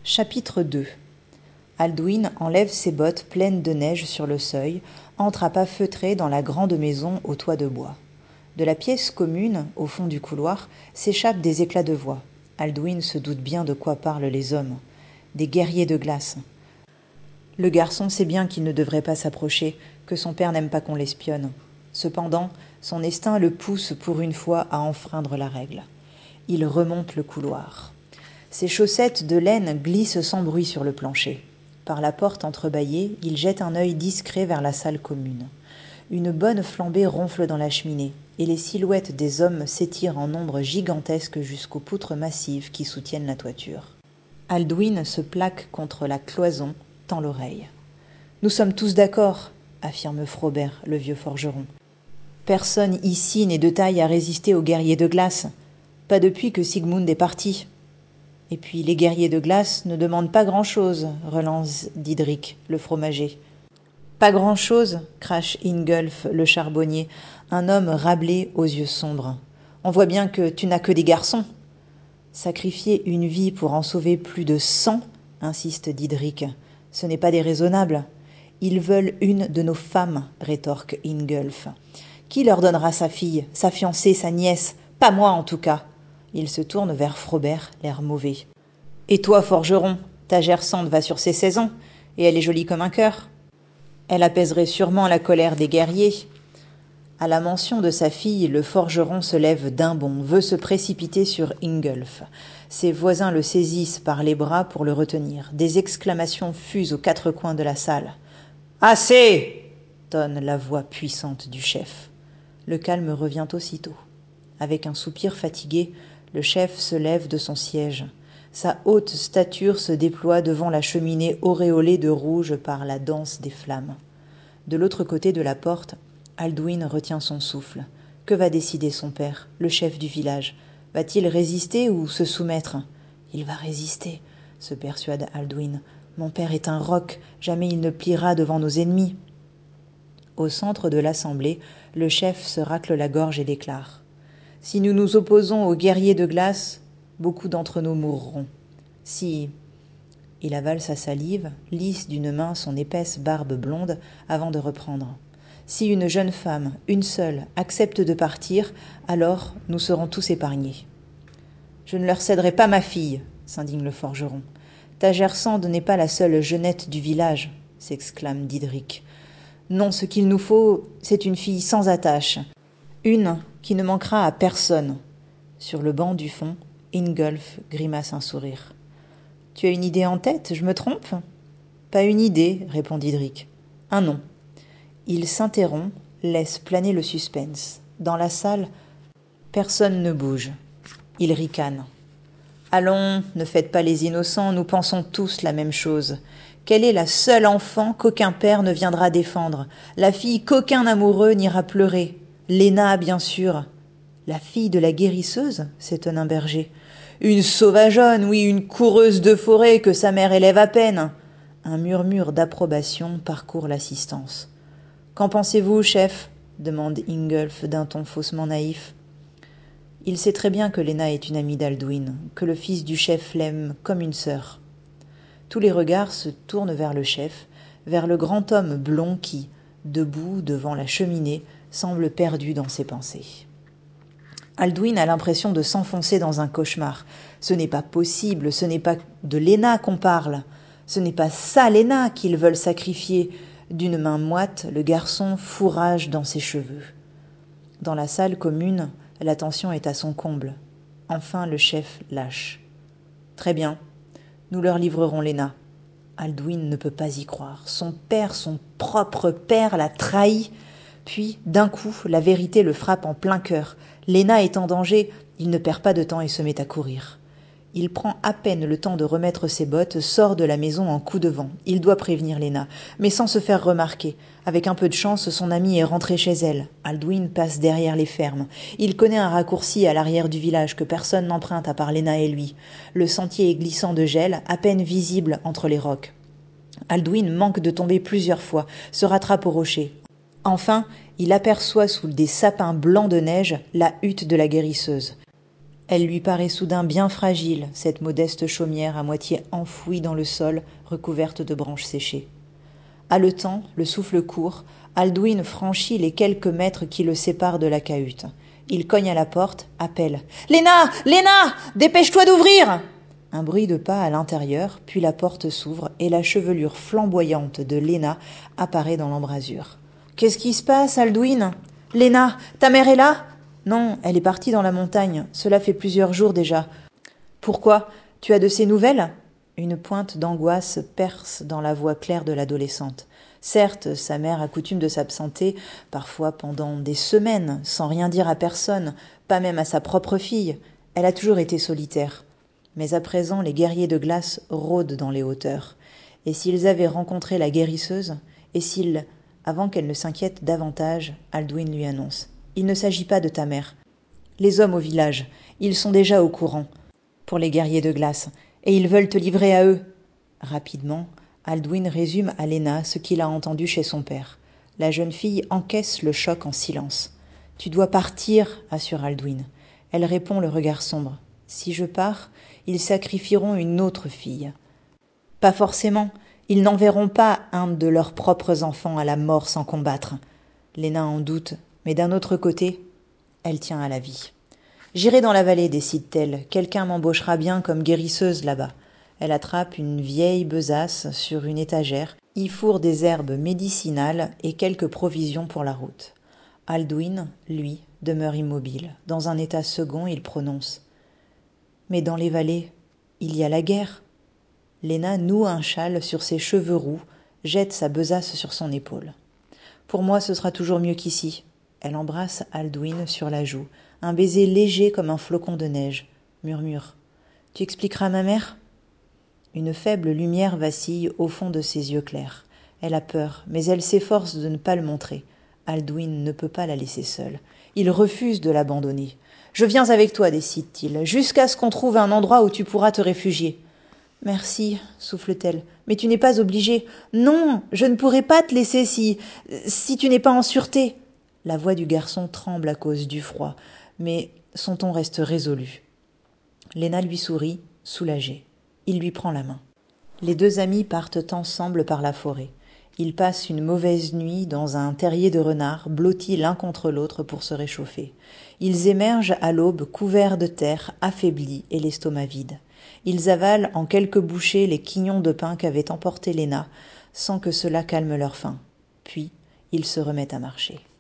Chapitre 2. Alduin enlève ses bottes pleines de neige sur le seuil, entre à pas feutrés dans la grande maison au toit de bois. De la pièce commune, au fond du couloir, s'échappent des éclats de voix. Alduin se doute bien de quoi parlent les hommes. Des guerriers de glace. Le garçon sait bien qu'il ne devrait pas s'approcher, que son père n'aime pas qu'on l'espionne. Cependant, son instinct le pousse pour une fois à enfreindre la règle. Il remonte le couloir. Ses chaussettes de laine glissent sans bruit sur le plancher. Par la porte entrebâillée, il jette un œil discret vers la salle commune. Une bonne flambée ronfle dans la cheminée, et les silhouettes des hommes s'étirent en nombre gigantesque jusqu'aux poutres massives qui soutiennent la toiture. Alduin se plaque contre la cloison, tend l'oreille. « Nous sommes tous d'accord, » affirme Frobert, le vieux forgeron. « Personne ici n'est de taille à résister aux guerriers de glace, pas depuis que Sigmund est parti. » « Et puis les guerriers de glace ne demandent pas grand-chose, » relance Didrik, le fromager. « Pas grand-chose, » crache Ingulf, le charbonnier, un homme râblé aux yeux sombres. « On voit bien que tu n'as que des garçons. » « Sacrifier une vie pour en sauver plus de 100, insiste Didrik. « Ce n'est pas déraisonnable. »« Ils veulent une de nos femmes, » rétorque Ingulf. « Qui leur donnera sa fille, sa fiancée, sa nièce? Pas moi en tout cas. » Il se tourne vers Frobert, l'air mauvais. « Et toi, forgeron, ta Gersande va sur ses 16 ans, et elle est jolie comme un cœur. Elle apaiserait sûrement la colère des guerriers. » À la mention de sa fille, le forgeron se lève d'un bond, veut se précipiter sur Ingulf. Ses voisins le saisissent par les bras pour le retenir. Des exclamations fusent aux quatre coins de la salle. « Assez !» tonne la voix puissante du chef. Le calme revient aussitôt. Avec un soupir fatigué, le chef se lève de son siège. Sa haute stature se déploie devant la cheminée auréolée de rouge par la danse des flammes. De l'autre côté de la porte, Alduin retient son souffle. Que va décider son père, le chef du village? Va-t-il résister ou se soumettre? Il va résister, se persuade Alduin. Mon père est un roc, jamais il ne pliera devant nos ennemis. Au centre de l'assemblée, le chef se racle la gorge et déclare. Si nous nous opposons aux guerriers de glace, beaucoup d'entre nous mourront. Si... Il avale sa salive, lisse d'une main son épaisse barbe blonde avant de reprendre. Si une jeune femme, une seule, accepte de partir, alors nous serons tous épargnés. Je ne leur céderai pas ma fille, s'indigne le forgeron. Ta Gersande n'est pas la seule jeunette du village, s'exclame Didrik. Non, ce qu'il nous faut, c'est une fille sans attache. Une qui ne manquera à personne. Sur le banc du fond, Ingulf grimace un sourire. Tu as une idée en tête, je me trompe? Pas une idée, répond Didrik. Un nom. Il s'interrompt, laisse planer le suspense. Dans la salle, personne ne bouge. Il ricane. Allons, ne faites pas les innocents, nous pensons tous la même chose. Quelle est la seule enfant qu'aucun père ne viendra défendre? La fille qu'aucun amoureux n'ira pleurer? Léna, bien sûr. La fille de la guérisseuse? S'étonne un berger. Une sauvageonne, oui, une coureuse de forêt que sa mère élève à peine. Un murmure d'approbation parcourt l'assistance. Qu'en pensez-vous, chef? Demande Ingulf d'un ton faussement naïf. Il sait très bien que Léna est une amie d'Alduin, que le fils du chef l'aime comme une sœur. Tous les regards se tournent vers le chef, vers le grand homme blond qui, debout devant la cheminée, semble perdu dans ses pensées. Alduin a l'impression de s'enfoncer dans un cauchemar. Ce n'est pas possible, ce n'est pas de Léna qu'on parle. Ce n'est pas ça Léna qu'ils veulent sacrifier. D'une main moite, le garçon fourrage dans ses cheveux. Dans la salle commune, la tension est à son comble. Enfin, le chef lâche. Très bien, nous leur livrerons Léna. Alduin ne peut pas y croire. Son père, son propre père, l'a trahi. Puis, d'un coup, la vérité le frappe en plein cœur. Léna est en danger, il ne perd pas de temps et se met à courir. Il prend à peine le temps de remettre ses bottes, sort de la maison en coup de vent. Il doit prévenir Léna, mais sans se faire remarquer. Avec un peu de chance, son amie est rentrée chez elle. Alduin passe derrière les fermes. Il connaît un raccourci à l'arrière du village que personne n'emprunte à part Léna et lui. Le sentier est glissant de gel, à peine visible entre les rocs. Alduin manque de tomber plusieurs fois, se rattrape au rocher. Enfin, il aperçoit sous des sapins blancs de neige la hutte de la guérisseuse. Elle lui paraît soudain bien fragile, cette modeste chaumière à moitié enfouie dans le sol, recouverte de branches séchées. Haletant, le souffle court, Alduin franchit les quelques mètres qui le séparent de la cahute. Il cogne à la porte, appelle « Léna! Léna! Dépêche-toi d'ouvrir !» Un bruit de pas à l'intérieur, puis la porte s'ouvre et la chevelure flamboyante de Léna apparaît dans l'embrasure. « Qu'est-ce qui se passe, Alduin ? Léna, ta mère est là ? » « Non, elle est partie dans la montagne. Cela fait plusieurs jours déjà. »« Pourquoi ? Tu as de ses nouvelles ?» Une pointe d'angoisse perce dans la voix claire de l'adolescente. Certes, sa mère a coutume de s'absenter, parfois pendant des semaines, sans rien dire à personne, pas même à sa propre fille. Elle a toujours été solitaire. Mais à présent, les guerriers de glace rôdent dans les hauteurs. Et s'ils avaient rencontré la guérisseuse, et s'ils, avant qu'elle ne s'inquiète davantage, Alduin lui annonce « Il ne s'agit pas de ta mère. Les hommes au village, ils sont déjà au courant, pour les guerriers de glace, et ils veulent te livrer à eux. » Rapidement, Alduin résume à Léna ce qu'il a entendu chez son père. La jeune fille encaisse le choc en silence. « Tu dois partir, » assure Alduin. Elle répond le regard sombre. « Si je pars, ils sacrifieront une autre fille. »« Pas forcément. Ils n'enverront pas un de leurs propres enfants à la mort sans combattre. » Léna en doute, mais d'un autre côté, elle tient à la vie. « J'irai dans la vallée, décide-t-elle. Quelqu'un m'embauchera bien comme guérisseuse là-bas. » Elle attrape une vieille besace sur une étagère, y fourre des herbes médicinales et quelques provisions pour la route. Alduin, lui, demeure immobile. Dans un état second, il prononce « Mais dans les vallées, il y a la guerre. » Léna noue un châle sur ses cheveux roux, jette sa besace sur son épaule. « Pour moi, ce sera toujours mieux qu'ici. » Elle embrasse Alduin sur la joue, un baiser léger comme un flocon de neige, murmure « Tu expliqueras à ma mère ?» Une faible lumière vacille au fond de ses yeux clairs. Elle a peur, mais elle s'efforce de ne pas le montrer. Alduin ne peut pas la laisser seule. Il refuse de l'abandonner. « Je viens avec toi, décide-t-il, jusqu'à ce qu'on trouve un endroit où tu pourras te réfugier. »« Merci, souffle-t-elle, mais tu n'es pas obligée. »« Non, je ne pourrai pas te laisser si tu n'es pas en sûreté. » La voix du garçon tremble à cause du froid, mais son ton reste résolu. Léna lui sourit, soulagée. Il lui prend la main. Les deux amis partent ensemble par la forêt. Ils passent une mauvaise nuit dans un terrier de renards, blottis l'un contre l'autre pour se réchauffer. Ils émergent à l'aube couverts de terre, affaiblis et l'estomac vide. Ils avalent en quelques bouchées les quignons de pain qu'avait emportés Léna, sans que cela calme leur faim. Puis, ils se remettent à marcher.